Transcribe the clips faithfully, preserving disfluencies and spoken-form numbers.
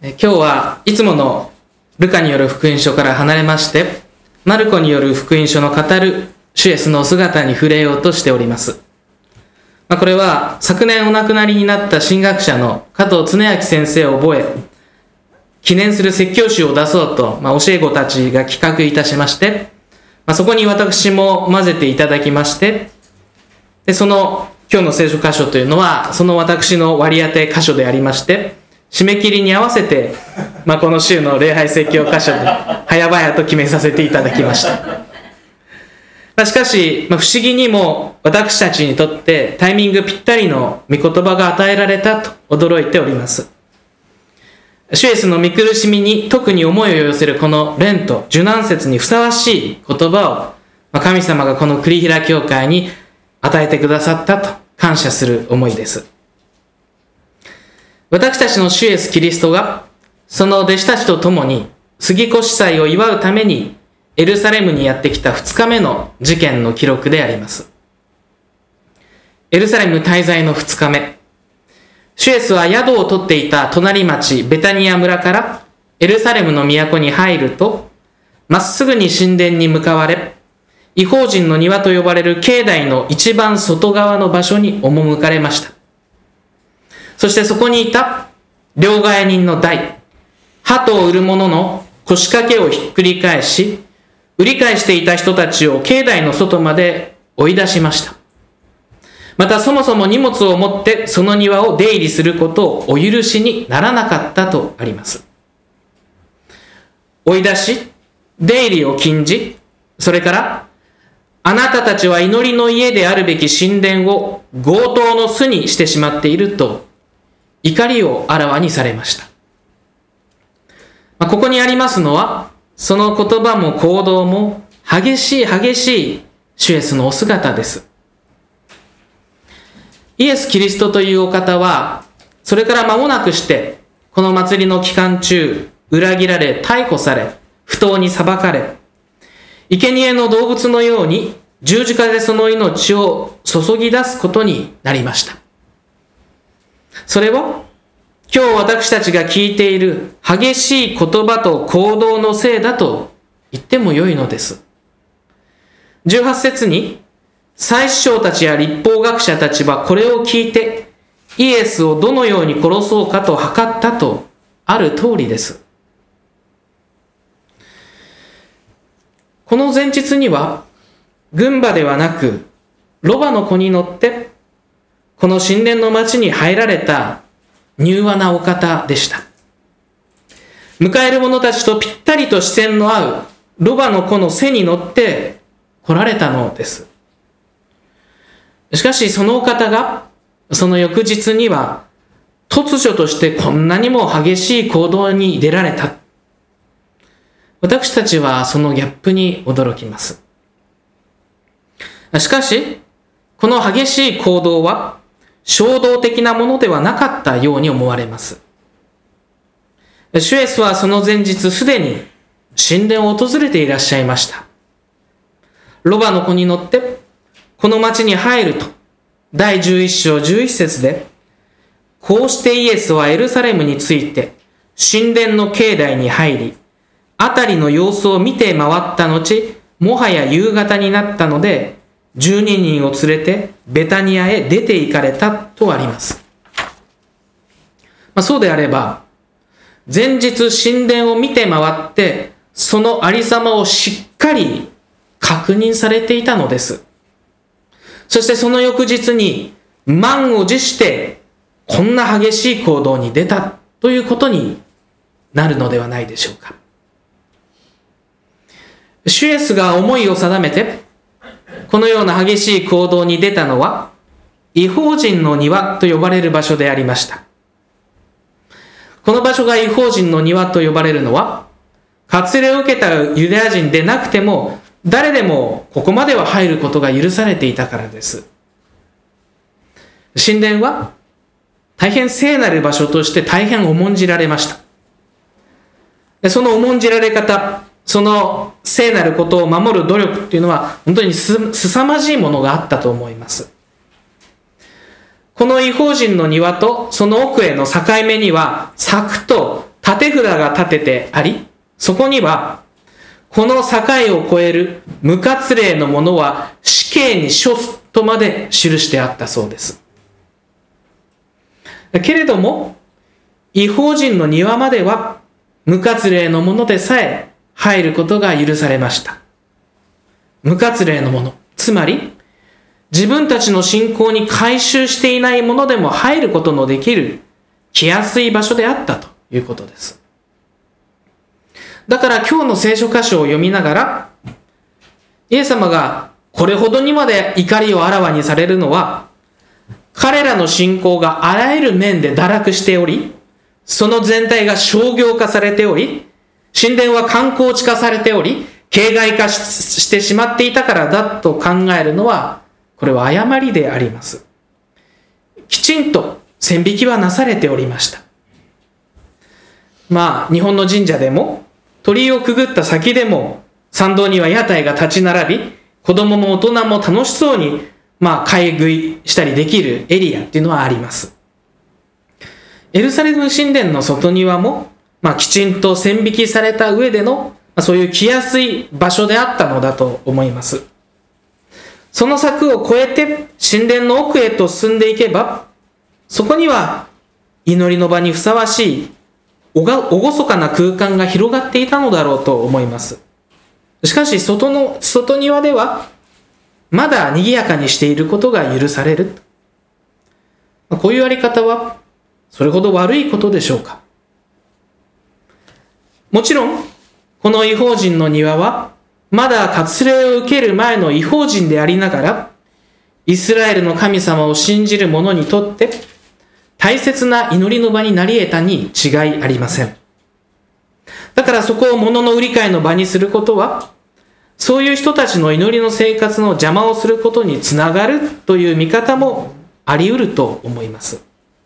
今日はいつものルカによる福音書から離れまして、マルコによる福音書の語る主イエスのお姿に触れようとしております。まあ、これは昨年お亡くなりになった神学者の加藤恒明先生を覚え、記念する説教集を出そうと、まあ、教え子たちが企画いたしまして、まあ、そこに私も混ぜていただきまして、でその今日の聖書箇所というのはその私の割り当て箇所でありまして、締め切りに合わせて、まあ、この週の礼拝説教箇所で早々と決めさせていただきました。まあ、しかし、まあ、不思議にも私たちにとってタイミングぴったりの御言葉が与えられたと驚いております。主イエスの御苦しみに特に思いを寄せるこのレント受難節にふさわしい言葉を、まあ、神様がこの栗平教会に与えてくださったと感謝する思いです。私たちの主イエスキリストがその弟子たちと共に杉越祭を祝うためにエルサレムにやってきたふつかめの事件の記録であります。エルサレム滞在のふつかめ、主イエスは宿を取っていた隣町ベタニア村からエルサレムの都に入ると、まっすぐに神殿に向かわれ、異邦人の庭と呼ばれる境内の一番外側の場所に赴かれました。そしてそこにいた両替人の代、鳩を売る者の腰掛けをひっくり返し、売り買いしていた人たちを境内の外まで追い出しました。またそもそも荷物を持ってその庭を出入りすることをお許しにならなかったとあります。追い出し、出入りを禁じ、それからあなたたちは祈りの家であるべき神殿を強盗の巣にしてしまっていると怒りをあらわにされました。まあ、ここにありますのは、その言葉も行動も激しい激しい主イエスのお姿です。イエス・キリストというお方は、それから間もなくして、この祭りの期間中、裏切られ、逮捕され、不当に裁かれ、生贄の動物のように十字架でその命を注ぎ出すことになりました。それは今日私たちが聞いている激しい言葉と行動のせいだと言ってもよいのです。じゅうはち節に祭司長たちや律法学者たちはこれを聞いてイエスをどのように殺そうかと図ったとある通りです。この前日には軍馬ではなくロバの子に乗ってこの神殿の町に入られた柔和なお方でした。迎える者たちとぴったりと視線の合うロバの子の背に乗って来られたのです。しかしそのお方がその翌日には突如としてこんなにも激しい行動に出られた。私たちはそのギャップに驚きます。しかしこの激しい行動は衝動的なものではなかったように思われます。主イエスはその前日すでに神殿を訪れていらっしゃいました。ロバの子に乗ってこの町に入るとだいじゅういっ章じゅういち節で、こうしてイエスはエルサレムについて神殿の境内に入り、辺りの様子を見て回った後、もはや夕方になったのでじゅうににんを連れてベタニアへ出て行かれたとあります。まあ、そうであれば、前日神殿を見て回って、そのありさまをしっかり確認されていたのです。そしてその翌日に満を持して、こんな激しい行動に出たということになるのではないでしょうか。主イエスが思いを定めて、このような激しい行動に出たのは、異邦人の庭と呼ばれる場所でありました。この場所が異邦人の庭と呼ばれるのは、割礼を受けたユダヤ人でなくても、誰でもここまでは入ることが許されていたからです。神殿は大変聖なる場所として大変重んじられました。その重んじられ方、その聖なることを守る努力っていうのは本当にすさまじいものがあったと思います。この異邦人の庭とその奥への境目には柵と建手札が立ててあり、そこには、この境を越える無活霊の者は死刑に処すとまで記してあったそうです。けれども、異邦人の庭までは無活霊の者でさえ入ることが許されました。無活霊の者、つまり自分たちの信仰に改宗していない者でも入ることのできる来やすい場所であったということです。だから今日の聖書箇所を読みながら、イエス様がこれほどにまで怒りをあらわにされるのは、彼らの信仰があらゆる面で堕落しており、その全体が商業化されており、神殿は観光地化されており、形骸化 し, してしまっていたからだと考えるのは、これは誤りであります。きちんと線引きはなされておりました。まあ、日本の神社でも、鳥居をくぐった先でも、参道には屋台が立ち並び、子供も大人も楽しそうに、まあ、買い食いしたりできるエリアっていうのはあります。エルサレム神殿の外庭も、まあ、きちんと線引きされた上での、まあ、そういう来やすい場所であったのだと思います。その柵を越えて神殿の奥へと進んでいけば、そこには祈りの場にふさわしいおが厳かな空間が広がっていたのだろうと思います。しかし外の外庭ではまだ賑やかにしていることが許される。こういうやり方はそれほど悪いことでしょうか。もちろんこの異邦人の庭はまだ割礼を受ける前の異邦人でありながら、イスラエルの神様を信じる者にとって大切な祈りの場になり得たに違いありません。だからそこを物の売り買いの場にすることは、そういう人たちの祈りの生活の邪魔をすることにつながるという見方もあり得ると思います。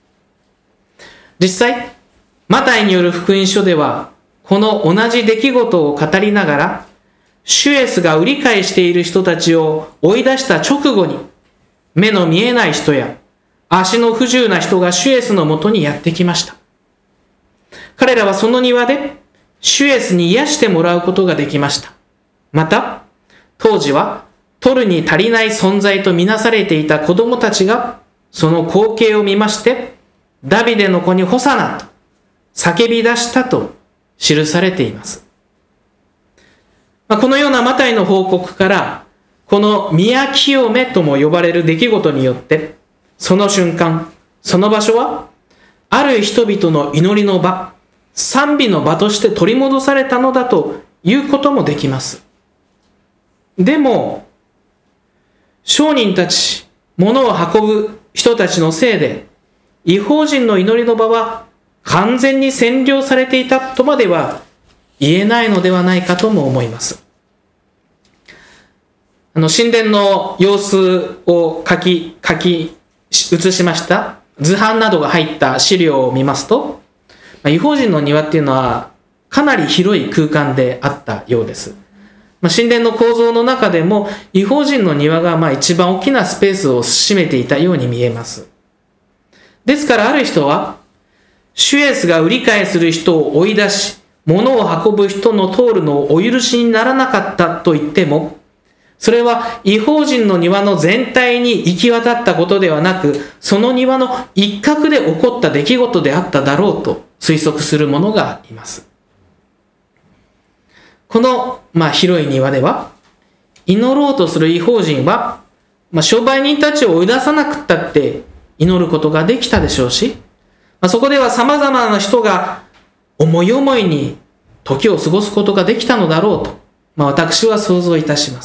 実際、マタイによる福音書では、この同じ出来事を語りながら、主イエスが売り買いしている人たちを追い出した直後に、目の見えない人や足の不自由な人が主イエスのもとにやってきました。彼らはその庭で主イエスに癒してもらうことができました。また、当時は取るに足りない存在とみなされていた子供たちがその光景を見まして、ダビデの子にホサナと叫び出したと記されています。このようなマタイの報告から、この宮清めとも呼ばれる出来事によって、その瞬間、その場所は、ある人々の祈りの場、賛美の場として取り戻されたのだということもできます。でも、商人たち、物を運ぶ人たちのせいで、異邦人の祈りの場は完全に占領されていたとまでは言えないのではないかとも思います。あの神殿の様子を書き書き写しました図版などが入った資料を見ますと、異邦人の庭っていうのはかなり広い空間であったようです。神殿の構造の中でも異邦人の庭がまあ一番大きなスペースを占めていたように見えます。ですからある人は、主イエスが売り買いする人を追い出し、物を運ぶ人の通るのをお許しにならなかったと言っても、それは異邦人の庭の全体に行き渡ったことではなく、その庭の一角で起こった出来事であっただろうと推測する者がいます。この、まあ、広い庭では、祈ろうとする異邦人は、まあ、商売人たちを追い出さなくったって祈ることができたでしょうし、まあ、そこでは様々な人が思い思いに時を過ごすことができたのだろうと、まあ、私は想像いたします。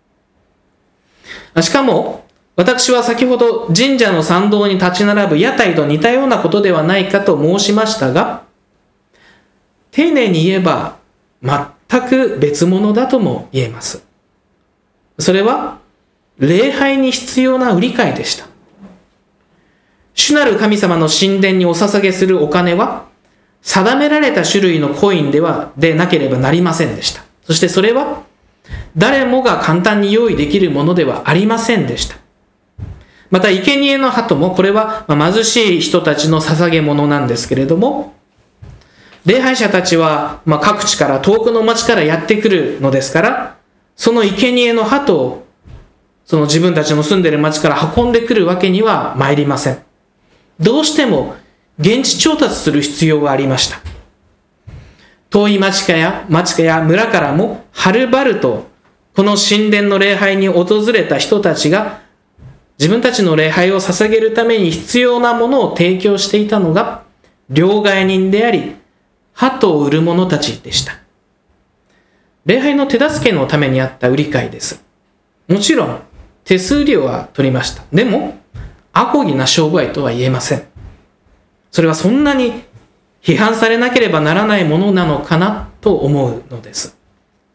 しかも、私は先ほど神社の参道に立ち並ぶ屋台と似たようなことではないかと申しましたが、丁寧に言えば全く別物だとも言えます。それは礼拝に必要な売り買いでした。主なる神様の神殿にお捧げするお金は定められた種類のコインではでなければなりませんでした。そしてそれは誰もが簡単に用意できるものではありませんでした。また生贄の鳩も、これは貧しい人たちの捧げ物なんですけれども、 礼拝者たちは、まあ、各地から遠くの町からやってくるのですから、その生贄の鳩をその自分たちの住んでいる町から運んでくるわけには参りません。どうしても現地調達する必要がありました。遠い町かや町かや村からもはるばるとこの神殿の礼拝に訪れた人たちが自分たちの礼拝を捧げるために必要なものを提供していたのが両替人であり、鳩を売る者たちでした。礼拝の手助けのためにあった売り買いです。もちろん手数料は取りました。でもアコギな商売とは言えません。それはそんなに批判されなければならないものなのかなと思うのです。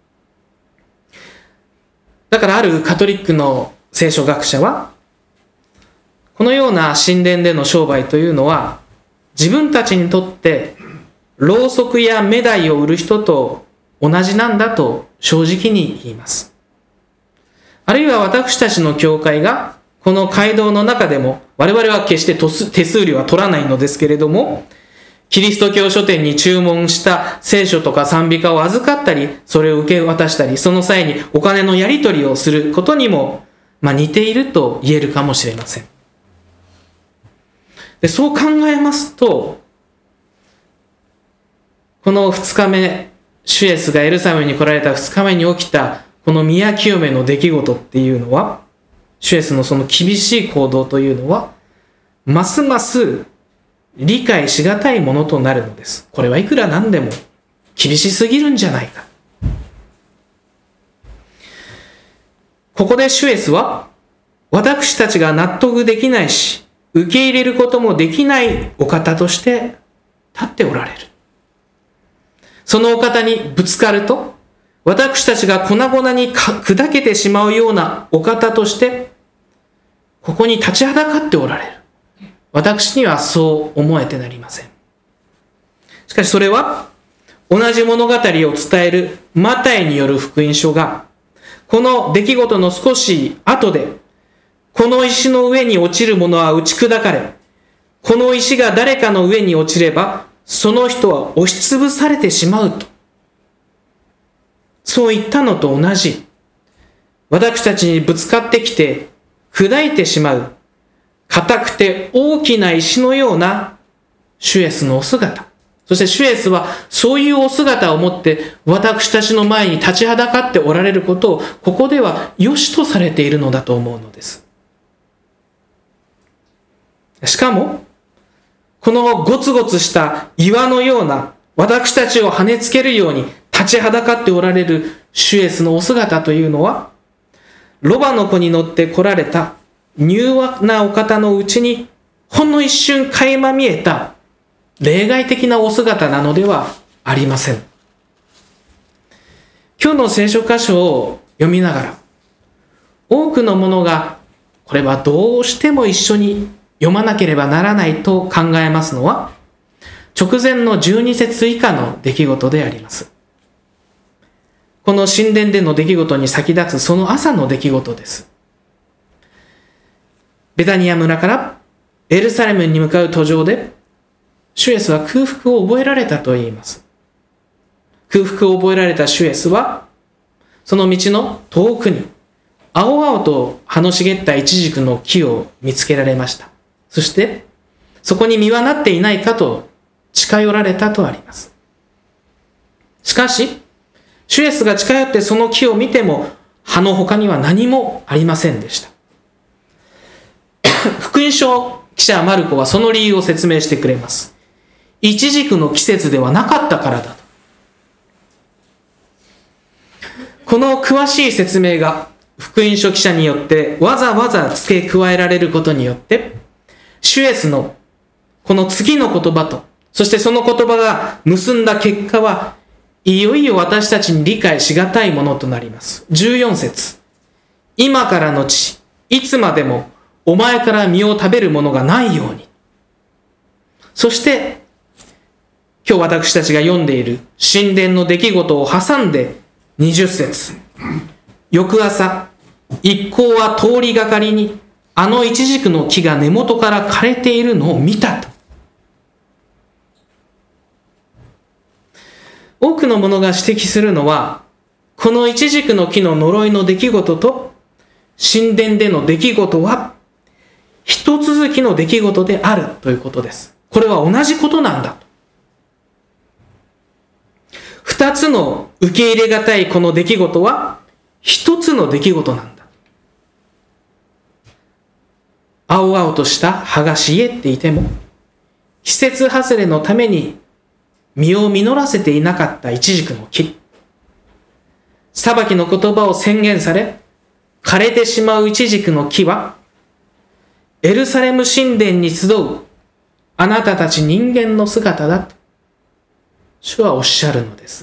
だからあるカトリックの聖書学者は、このような神殿での商売というのは自分たちにとってろうそくやメダイを売る人と同じなんだと正直に言います。あるいは私たちの教会がこの街道の中でも、我々は決して手数料は取らないのですけれども、キリスト教書店に注文した聖書とか賛美歌を預かったり、それを受け渡したり、その際にお金のやり取りをすることにも、まあ、似ていると言えるかもしれません。で、そう考えますと、このふつかめ、シュエスがエルサレムに来られたふつかめに起きたこの宮清めの出来事っていうのは、シュエスのその厳しい行動というのは、ますます理解しがたいものとなるのです。これはいくらなんでも厳しすぎるんじゃないか。ここでシュエスは、私たちが納得できないし、受け入れることもできないお方として立っておられる。そのお方にぶつかると、私たちが粉々に砕けてしまうようなお方として、ここに立ちはだかっておられる。私にはそう思えてなりません。しかしそれは、同じ物語を伝えるマタイによる福音書が、この出来事の少し後で、この石の上に落ちるものは打ち砕かれ、この石が誰かの上に落ちれば、その人は押しつぶされてしまうと。そう言ったのと同じ。私たちにぶつかってきて、砕いてしまう、硬くて大きな石のようなシュエスのお姿。そしてシュエスはそういうお姿を持って私たちの前に立ちはだかっておられることを、ここでは良しとされているのだと思うのです。しかも、このゴツゴツした岩のような私たちを跳ねつけるように立ちはだかっておられるシュエスのお姿というのは、ロバの子に乗って来られた柔和なお方のうちにほんの一瞬垣間見えた例外的なお姿なのではありません。今日の聖書箇所を読みながら、多くのものがこれはどうしても一緒に読まなければならないと考えますのは、直前のじゅうに節以下の出来事であります。この神殿での出来事に先立つその朝の出来事です。ベタニア村からエルサレムに向かう途上で、シュエスは空腹を覚えられたと言います。空腹を覚えられたシュエスは、その道の遠くに青々と葉の茂ったイチジクの木を見つけられました。そしてそこに実はなっていないかと近寄られたとあります。しかしシュエスが近寄ってその木を見ても葉の他には何もありませんでした。福音書記者マルコはその理由を説明してくれます。イチジクの季節ではなかったからだと。この詳しい説明が福音書記者によってわざわざ付け加えられることによって、シュエスのこの次の言葉と、そしてその言葉が結んだ結果はいよいよ私たちに理解しがたいものとなります。じゅうよん節、今からのちいつまでもお前から実を食べるものがないように。そして今日私たちが読んでいる神殿の出来事を挟んでにじゅう節、翌朝一行は通りがかりにあのイチジクの木が根元から枯れているのを見たと。 多くの者が指摘するのは、このイチジクの木の呪いの出来事と神殿での出来事は一続きの出来事であるということです。これは同じことなんだと。二つの受け入れがたいこの出来事は一つの出来事なんだ。青々とした葉が茂っていても、季節外れのために実を実らせていなかったイチジクの木。裁きの言葉を宣言され、枯れてしまうイチジクの木は、エルサレム神殿に集うあなたたち人間の姿だと、主はおっしゃるのです。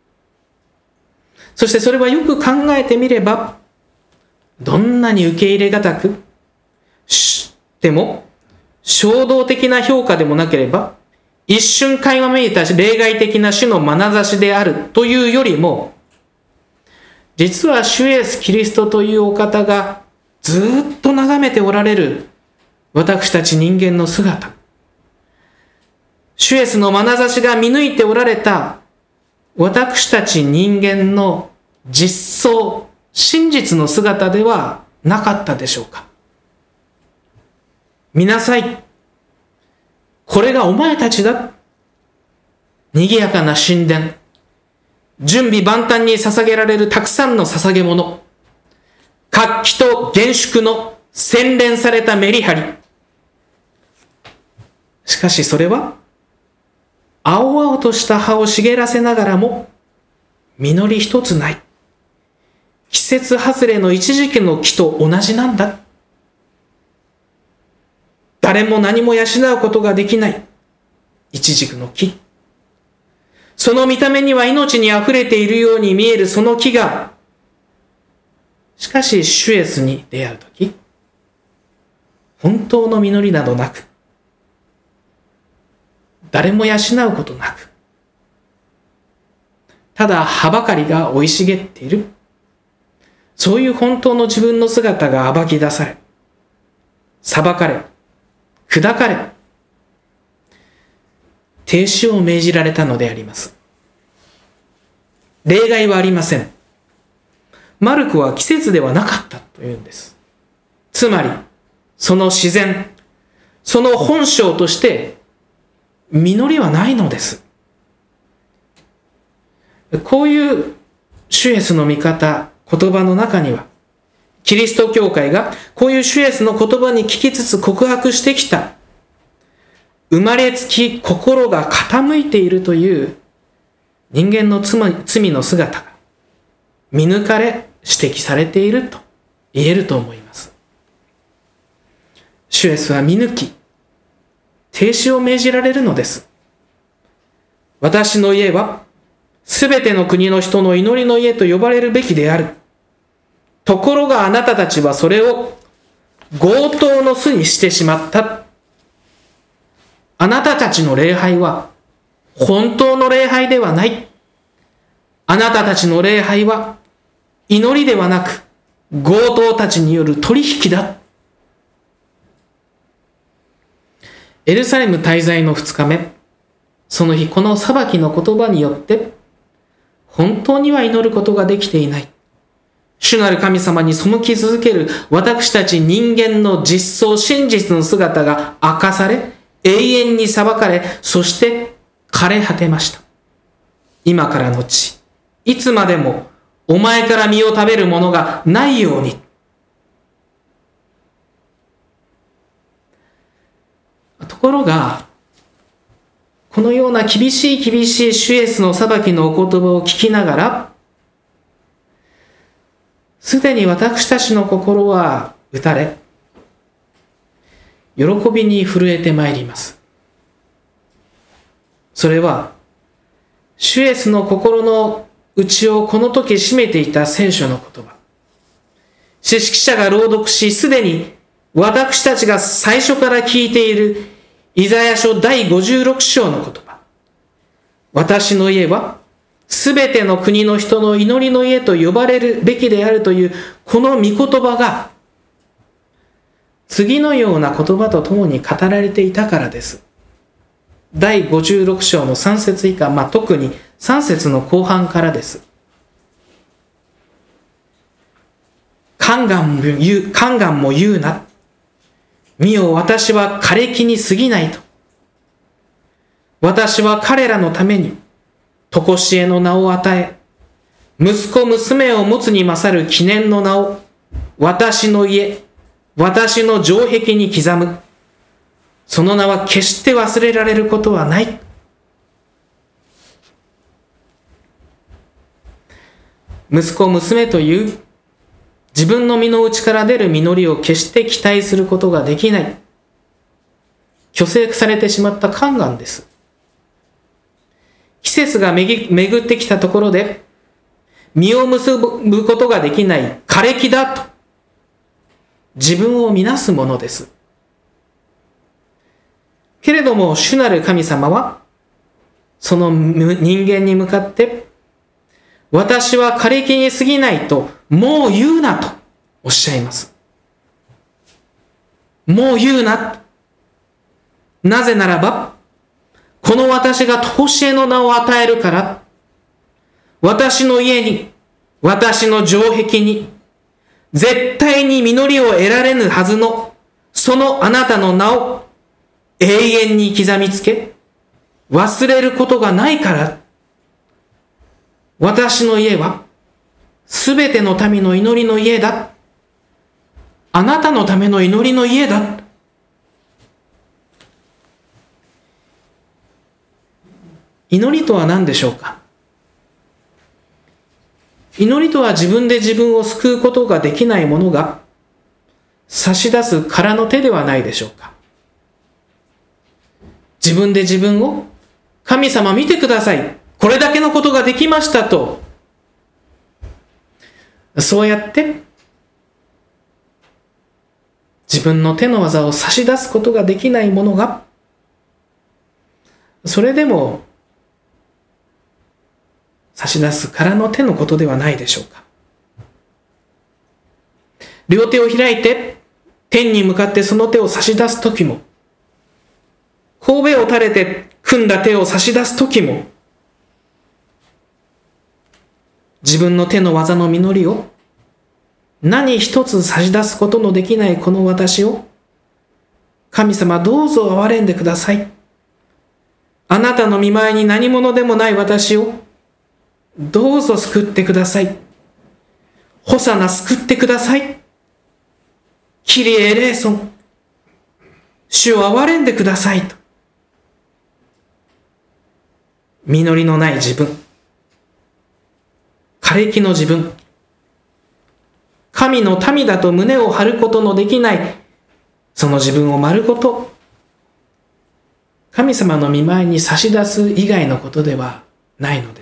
そしてそれはよく考えてみれば、どんなに受け入れがたく、でも、衝動的な評価でもなければ、一瞬垣間見えた例外的な主の眼差しであるというよりも、実は主イエスキリストというお方がずっと眺めておられる私たち人間の姿。主イエスの眼差しが見抜いておられた私たち人間の実相、真実の姿ではなかったでしょうか。見なさい。これがお前たちだ。賑やかな神殿。準備万端に捧げられるたくさんの捧げ物。活気と厳粛の洗練されたメリハリ。しかしそれは、青々とした葉を茂らせながらも、実り一つない。季節外れのイチジクの木と同じなんだ。誰も何も養うことができないイチジクの木。その見た目には命にあふれているように見えるその木が、しかし主イエスに出会うとき、本当の実りなどなく、誰も養うことなく、ただ葉ばかりが生い茂っている、そういう本当の自分の姿が暴き出され、裁かれ、砕かれ、停止を命じられたのであります。例外はありません。マルコは季節ではなかったというんです。つまり、その自然、その本性として、実りはないのです。こういう主イエスの見方、言葉の中には、キリスト教会がこういう主イエスの言葉に聞きつつ告白してきた、生まれつき心が傾いているという人間の罪の姿が見抜かれ指摘されていると言えると思います。主イエスは見抜き、停止を命じられるのです。私の家はすべての国の人の祈りの家と呼ばれるべきである。ところがあなたたちはそれを強盗の巣にしてしまった。あなたたちの礼拝は本当の礼拝ではない。あなたたちの礼拝は祈りではなく強盗たちによる取引だ。エルサレム滞在の二日目、その日この裁きの言葉によって本当には祈ることができていない。主なる神様に背き続ける私たち人間の実相真実の姿が明かされ、永遠に裁かれ、そして枯れ果てました。今からのち、いつまでもお前から身を食べるものがないように。ところが、このような厳しい厳しい主イエスの裁きのお言葉を聞きながら、すでに私たちの心は打たれ、喜びに震えてまいります。それは、主イエスの心の内をこの時占めていた聖書の言葉。詩式者が朗読し、すでに私たちが最初から聞いているイザヤ書だいごじゅうろく章の言葉。私の家は、すべての国の人の祈りの家と呼ばれるべきであるというこの御言葉が次のような言葉とともに語られていたからです。だいごじゅうろく章のさん節以下、まあ、特にさん節の後半からです。カンガンも言う、カンガンも言うな。見よ、私は枯れ木に過ぎないと。私は彼らのために、とこしえの名を与え、息子娘を持つに勝る記念の名を、私の家、私の城壁に刻む。その名は決して忘れられることはない。息子娘という自分の身の内から出る実りを決して期待することができない。虚勢されてしまったカンガンです。季節が巡ってきたところで、実を結ぶことができない枯れ木だと、自分を見なすものです。けれども、主なる神様は、その人間に向かって、私は枯れ木に過ぎないと、もう言うなとおっしゃいます。もう言うな。なぜならば、この私がとこしえの名を与えるから、私の家に、私の城壁に、絶対に実りを得られぬはずの、そのあなたの名を永遠に刻みつけ、忘れることがないから、私の家は、すべての民の祈りの家だ。あなたのための祈りの家だ。祈りとは何でしょうか。祈りとは自分で自分を救うことができない者が差し出す空の手ではないでしょうか。自分で自分を、神様見てください。これだけのことができましたと。そうやって自分の手の技を差し出すことができない者が、それでも差し出す空の手のことではないでしょうか。両手を開いて天に向かってその手を差し出すときも、神戸を垂れて組んだ手を差し出すときも、自分の手の技の実りを何一つ差し出すことのできないこの私を、神様どうぞ憐れんでください。あなたの御前に何者でもない私をどうぞ救ってください。ホサナ救ってください。キリエレーソン、主を憐れんでくださいと。実りのない自分、枯れ木の自分、神の民だと胸を張ることのできない、その自分を丸ごと、神様の御前に差し出す以外のことではないのです。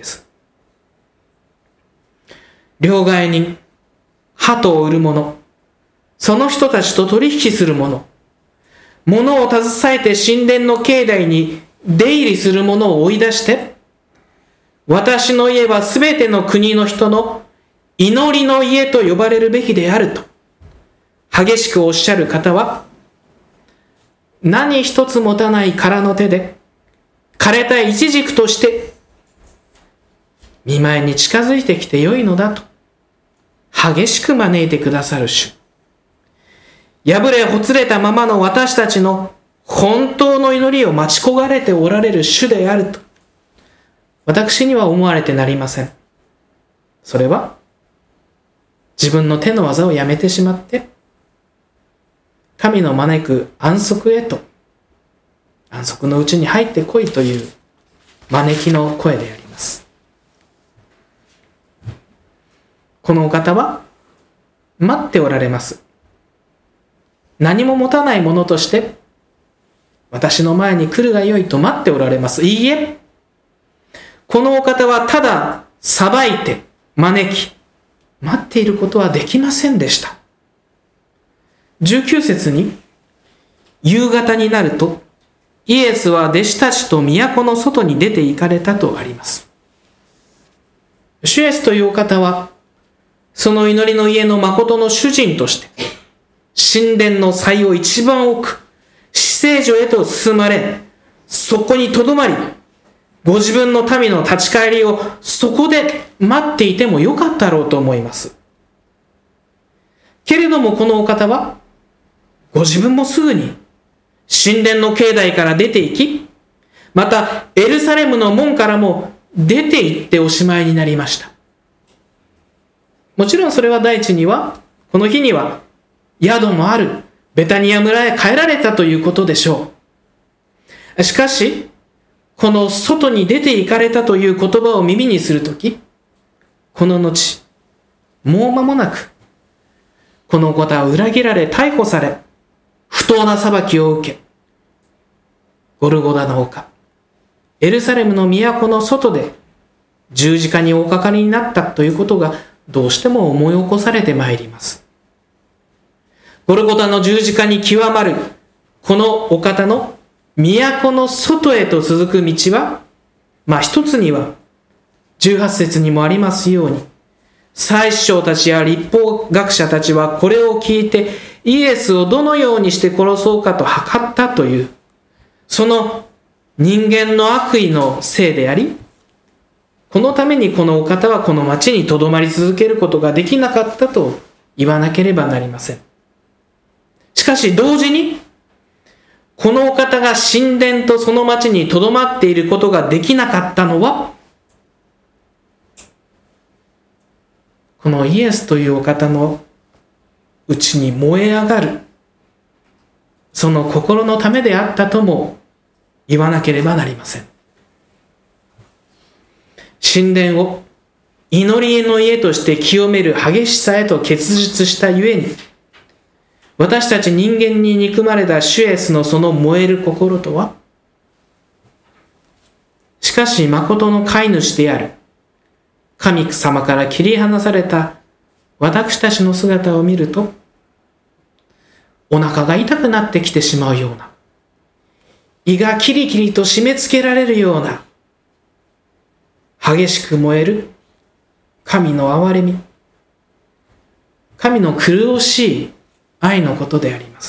両替人、鳩を売る者、その人たちと取引する者、物を携えて神殿の境内に出入りする者を追い出して、私の家はすべての国の人の祈りの家と呼ばれるべきであると激しくおっしゃる方は、何一つ持たない空の手で枯れたイチジクとして御前に近づいてきてよいのだと激しく招いてくださる主。破れほつれたままの私たちの本当の祈りを待ち焦がれておられる主であると私には思われてなりません。それは自分の手の技をやめてしまって神の招く安息へと、安息のうちに入ってこいという招きの声であります。このお方は待っておられます。何も持たないものとして私の前に来るがよいと待っておられます。いいえ、このお方はただ裁いて招き待っていることはできませんでした。じゅうきゅう節に、夕方になるとイエスは弟子たちと都の外に出て行かれたとあります。主イエスというお方はその祈りの家の誠の主人として神殿の祭を一番奥、至聖所へと進まれ、そこにとどまり、 ご自分の民の立ち返りをそこで待っていてもよかったろうと思います。けれどもこのお方は、ご自分もすぐに神殿の境内から出て行き、またエルサレムの門からも出て行っておしまいになりました。もちろんそれは第一には、この日には宿もあるベタニア村へ帰られたということでしょう。しかし、この外に出て行かれたという言葉を耳にするとき、この後、もう間もなく、このお方は裏切られ逮捕され、不当な裁きを受け、ゴルゴダの丘、エルサレムの都の外で十字架におかかりになったということがどうしても思い起こされてまいります。ゴルゴダの十字架に極まるこのお方の都の外へと続く道は、まあ一つにはじゅうはち節にもありますように、祭司長たちや律法学者たちはこれを聞いてイエスをどのようにして殺そうかと図ったという、その人間の悪意のせいであり、このためにこのお方はこの町にとどまり続けることができなかったと言わなければなりません。しかし同時に、このお方が神殿とその町にとどまっていることができなかったのは、このイエスというお方のうちに燃え上がる、その心のためであったとも言わなければなりません。神殿を祈りの家として清める激しさへと結実したゆえに、私たち人間に憎まれた主イエスのその燃える心とは、しかし誠の飼い主である神様から切り離された私たちの姿を見ると、お腹が痛くなってきてしまうような、胃がキリキリと締め付けられるような、激しく燃える神の憐れみ、神の苦しい愛のことであります。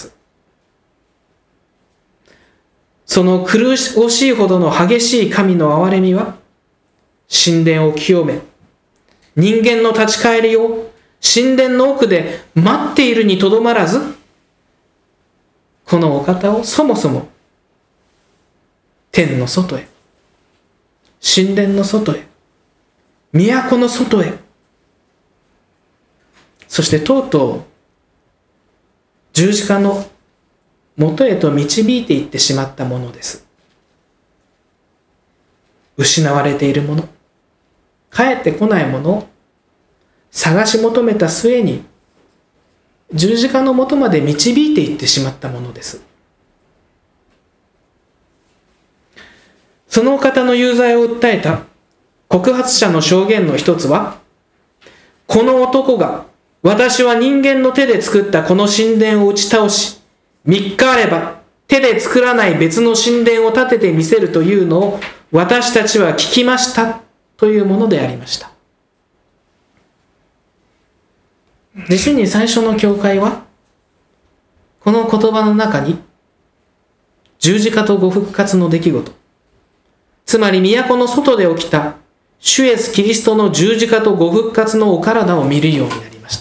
その苦しいほどの激しい神の憐れみは、神殿を清め、人間の立ち返りを神殿の奥で待っているにとどまらず、このお方をそもそも天の外へ、神殿の外へ、都の外へ、そしてとうとう十字架の元へと導いていってしまったものです。失われているもの、帰ってこないものを探し求めた末に十字架の元まで導いていってしまったものです。その方の有罪を訴えた告発者の証言の一つは、この男が私は人間の手で作ったこの神殿を打ち倒し、三日あれば手で作らない別の神殿を建ててみせるというのを私たちは聞きましたというものでありました。実に最初の教会は、この言葉の中に十字架とご復活の出来事、つまり都の外で起きた主イエスキリストの十字架とご復活のお体を見るようになりました。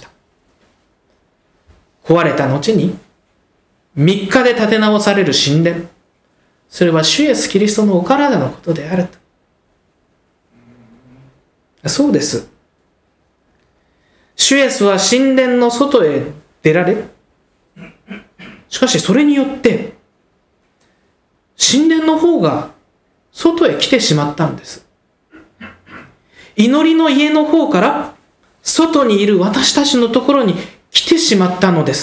壊れた後に三日で建て直される神殿、それは主イエスキリストのお体のことであると。そうです。主イエスは神殿の外へ出られ、しかしそれによって神殿の方が外へ来てしまったんです。祈りの家の方から外にいる私たちのところに来てしまったのです。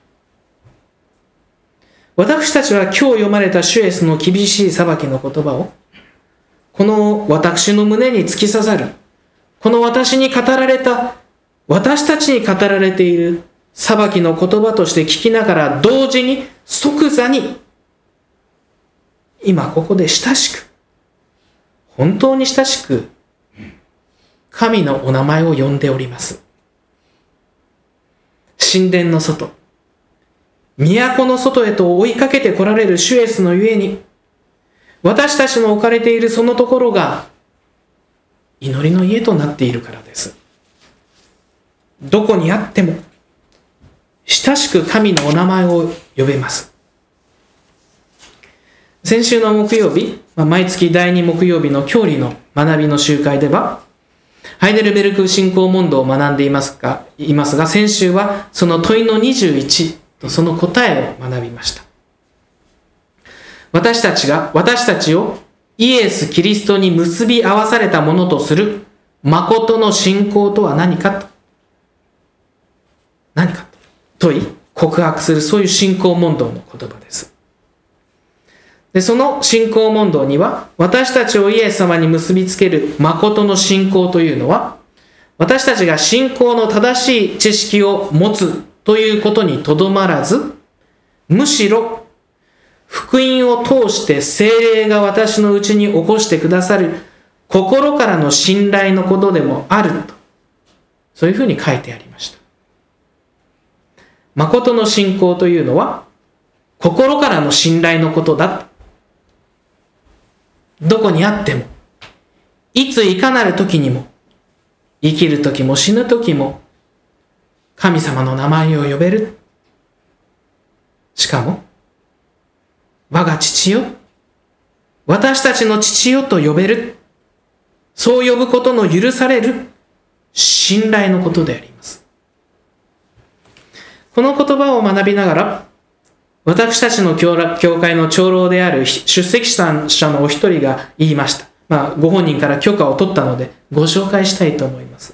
私たちは今日読まれた主イエスの厳しい裁きの言葉を、この私の胸に突き刺さる、この私に語られた、私たちに語られている裁きの言葉として聞きながら、同時に即座に今ここで親しく、本当に親しく神のお名前を呼んでおります。神殿の外、都の外へと追いかけて来られる主イエスのゆえに、 私たちの置かれているそのところが祈りの家となっているからです。どこにあっても親しく神のお名前を呼べます。先週の木曜日、毎月だいに木曜日の教理の学びの集会では、ハイデルベルク信仰問答を学んでいますが、いますが、先週はその問いのにじゅういちとその答えを学びました。私たちが、私たちをイエス・キリストに結び合わされたものとする誠の信仰とは何かと、何かと問い、告白する、そういう信仰問答の言葉です。で、その信仰問答には、私たちをイエス様に結びつける誠の信仰というのは、私たちが信仰の正しい知識を持つということにとどまらず、むしろ福音を通して聖霊が私のうちに起こしてくださる心からの信頼のことでもあると、そういうふうに書いてありました。誠の信仰というのは心からの信頼のことだ。どこにあっても、いついかなる時にも、生きる時も死ぬ時も神様の名前を呼べる。しかも我が父よ、私たちの父よと呼べる、そう呼ぶことの許される信頼のことであります。この言葉を学びながら、私たちの教会の長老である出席者のお一人が言いました。まあ、ご本人から許可を取ったのでご紹介したいと思います。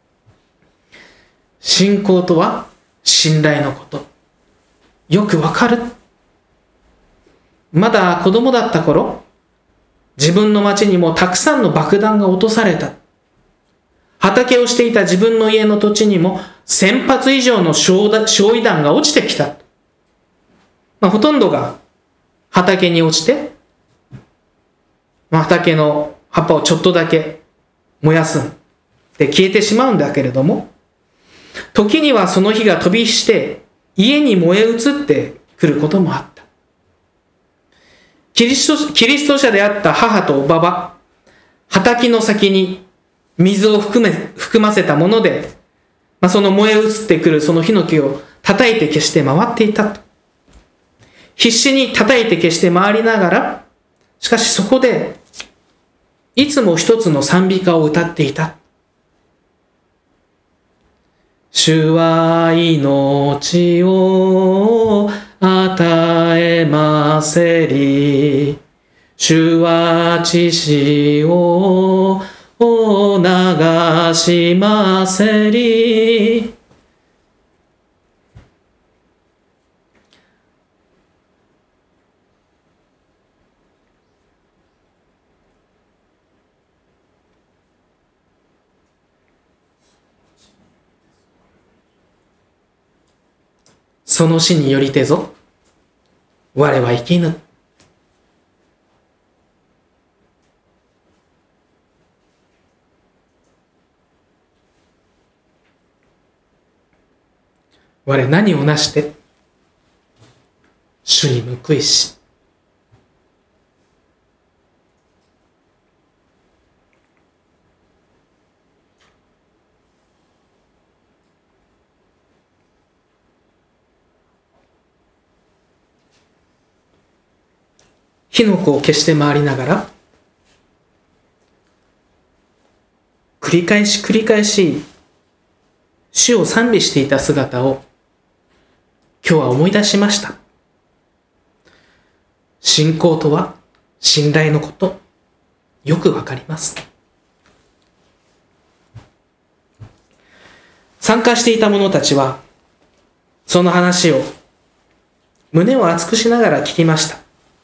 信仰とは信頼のこと。よくわかる。まだ子供だった頃、自分の町にもたくさんの爆弾が落とされた。畑をしていた自分の家の土地にも千発以上の焼夷弾が落ちてきた。まあ、ほとんどが畑に落ちて、まあ、畑の葉っぱをちょっとだけ燃やすんで消えてしまうんだけれども、時にはその火が飛び火して家に燃え移ってくることもあった。キリスト、キリスト者であった母とおばは畑の先に水を含め含ませたもので、まあ、その燃え移ってくるその火の気を叩いて消して回っていたと。必死に叩いて消して回りながら、しかしそこでいつも一つの賛美歌を歌っていた。主は命を与えませり、主は血潮を流しませり。その死によりてぞ、我は生きぬ。我何をなして、主に報いし。火の粉を消して回りながら、繰り返し繰り返し主を賛美していた姿を今日は思い出しました。信仰とは信頼のこと、よくわかります。参加していた者たちはその話を胸を熱くしながら聞きました。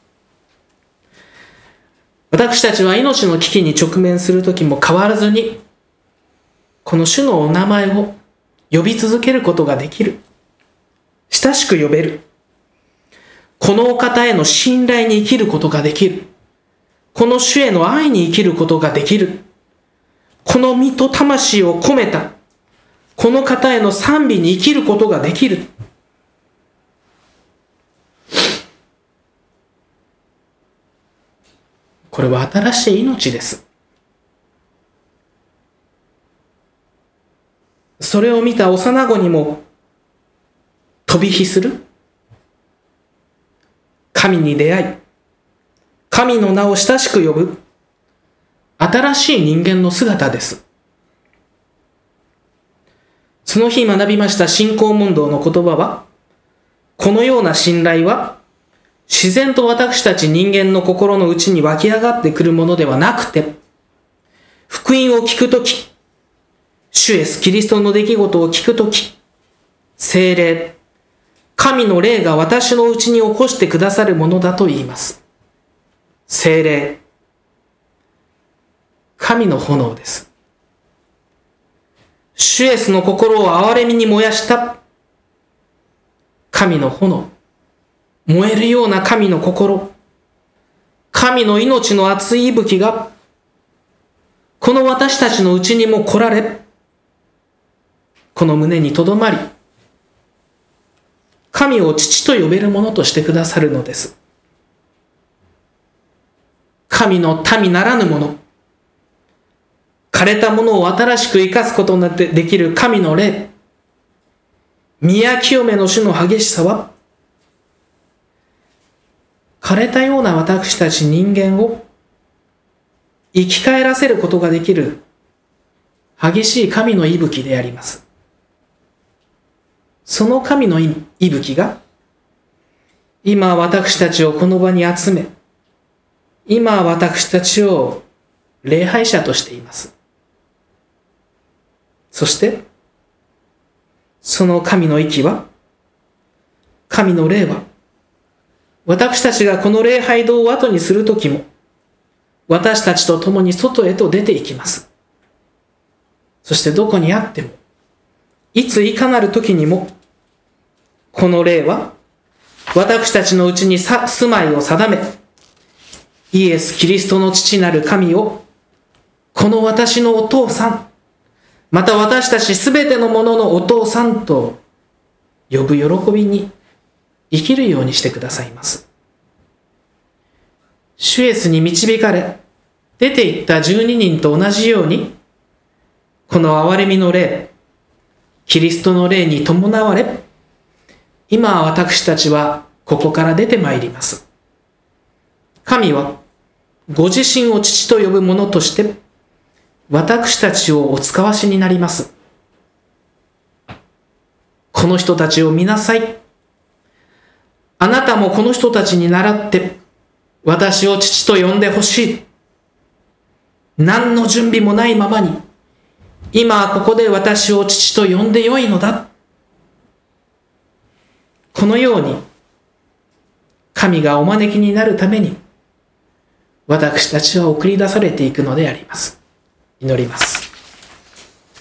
私たちは命の危機に直面するときも変わらずに、この主のお名前を呼び続けることができる。親しく呼べる。このお方への信頼に生きることができる。この主への愛に生きることができる。この身と魂を込めた、この方への賛美に生きることができる。 これは新しい命です。それを見た幼子にも飛び火する。神に出会い、神の名を親しく呼ぶ新しい人間の姿です。その日学びました信仰問答の言葉は、このような信頼は自然と私たち人間の心の内に湧き上がってくるものではなくて、福音を聞くとき、主イエスキリストの出来事を聞くとき、聖霊、神の霊が私のうちに起こしてくださるものだと言います。聖霊、神の炎です。主イエスの心を憐れみに燃やした神の炎、燃えるような神の心、神の命の熱い息吹がこの私たちのうちにも来られ、この胸にとどまり、神を父と呼べるものとしてくださるのです。神の民ならぬもの、枯れたものを新しく生かすことができる神の霊、宮清めの主の激しさは、枯れたような私たち人間を生き返らせることができる激しい神の息吹であります。その神の息吹が今私たちをこの場に集め、今私たちを礼拝者としています。そしてその神の息は、神の霊は、私たちがこの礼拝堂を後にするときも、私たちと共に外へと出ていきます。そしてどこにあっても、いついかなる時にも、この霊は、私たちのうちに住まいを定め、イエス・キリストの父なる神を、この私のお父さん、また私たちすべてのもののお父さんと呼ぶ喜びに生きるようにしてくださいます。主イエスに導かれ、出て行ったじゅうににんと同じように、この憐れみの霊、キリストの霊に伴われ、今私たちはここから出てまいります。神はご自身を父と呼ぶ者として、私たちをお使わしになります。この人たちを見なさい。あなたもこの人たちに倣って、私を父と呼んでほしい。何の準備もないままに、今ここで私を父と呼んでよいのだ。このように、神がお招きになるために、私たちは送り出されていくのであります。祈ります。